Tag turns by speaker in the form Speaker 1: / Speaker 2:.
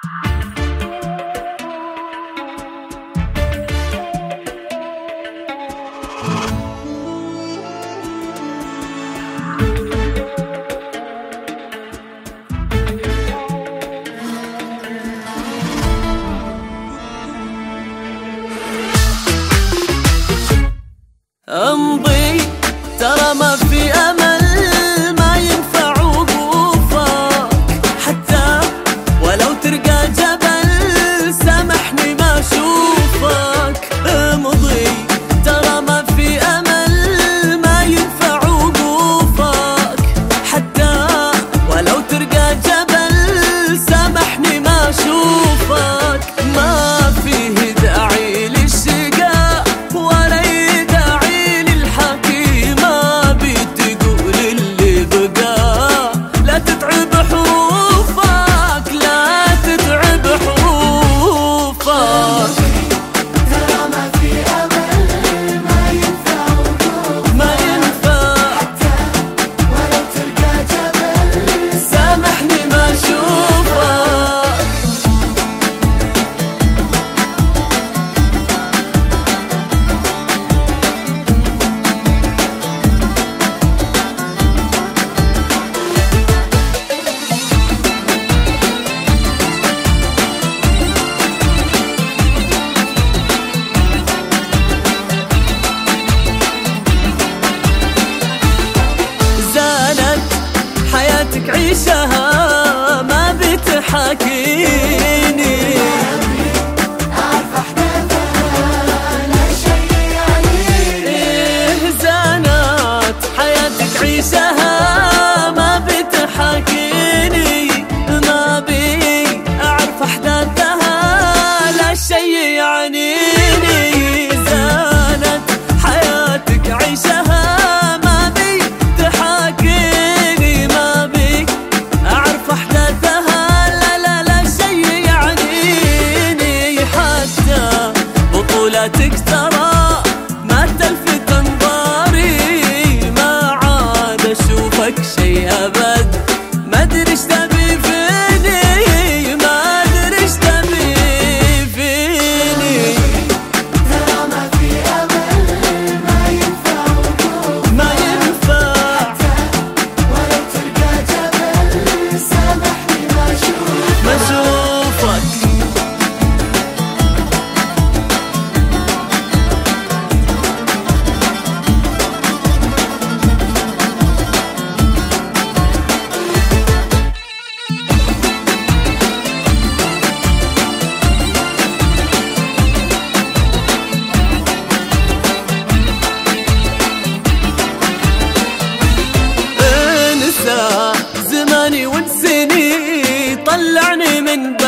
Speaker 1: امضي ترى ما في امل، ما ينفع وقوفك حتى ولو ترقى جبل، سامحني ما اشوفك. امضي ترى ما في امل، ما ينفع وقوفك حتى ولو ترقى جبل، سامحني ما اشوفك. ما فيه داعي للشقاء ولا عيشها ما بتحاكيني، أعرف أحداثها لا شيء يعنيني. زانت حياتك عيشها ما بتحاكيني، ما بي أعرف أحداثها لا شيء يعنيني. زانت حياتك عيشها ترى ما تلفت انظاري، ما عاد اشوفك شي ابد. ما ادري ايش تبي فيني، ما ادري ايش تبي فيني. ترى ما في امل، ما ينفع وقوف، ما ينفع حتى ولو تلقى جبل، سامحني ما اشوفك. زماني وانسني، طلعني من